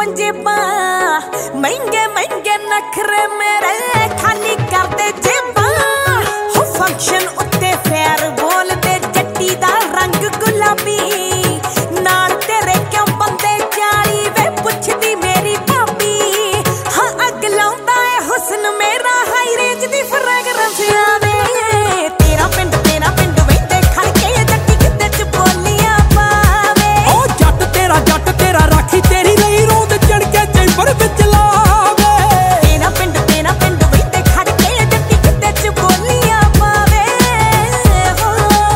पंजेबा महंगे महंगे नखरे मेरे खाली कर दे जेबा हो फंक्शन उत्ते फेर बोल दे जट्टी दा रंग गुलाबी नाल तेरे क्यों बंदे जाली वे पुछदी मेरी भाभी हाँ अग लाउंदा है हुस्न मेरा हाई रेंज दी फ्रेगरेंस आवे तेरा पिंड वेंदे खड़ के जट्टी किते च बोलियां पावे ओ जट तेरा राखी तेरी रही रोंद चढ़ के चैंबर विच लावे तेरा पिंड वेंदे खड़ के जट्टी किते च बोलियां पावे हो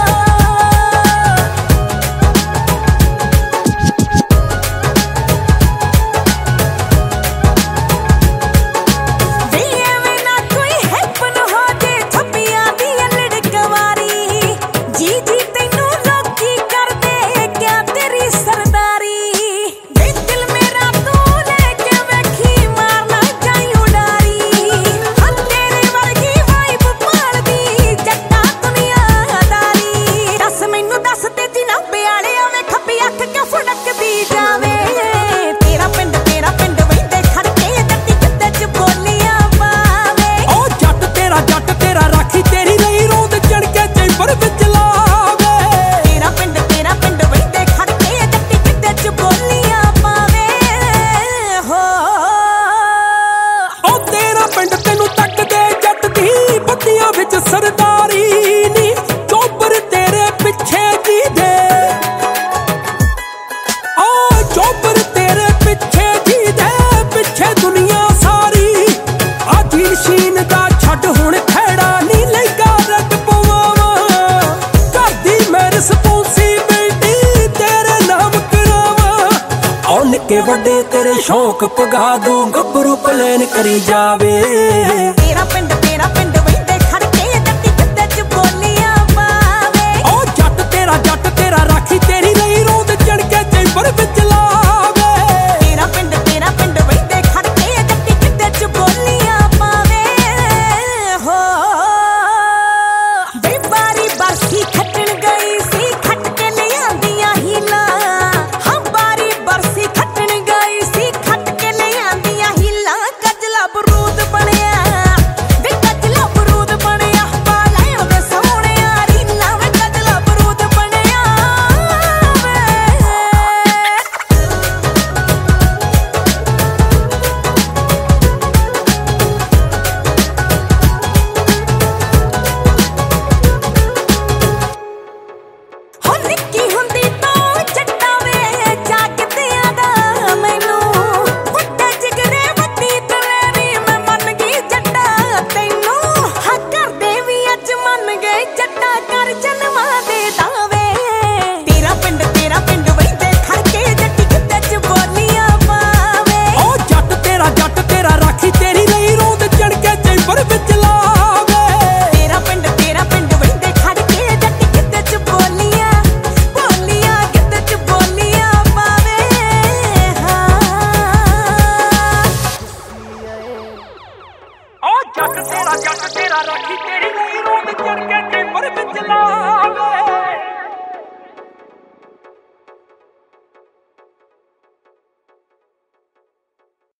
सरदारी नी चोबर तेरे पिछे जी दे ओ चोबर तेरे पिछे जी दे पिछे दुनिया सारी आज शीन दा छड़ हुण खैड़ा नी लेगा रट पवावा कर दी मैं रिस्पोंसिबिलिटी तेरे नाम करावा औन के वड्डे तेरे शौक पगा दूं गबरू प्लान करी जावे तेरा पिंड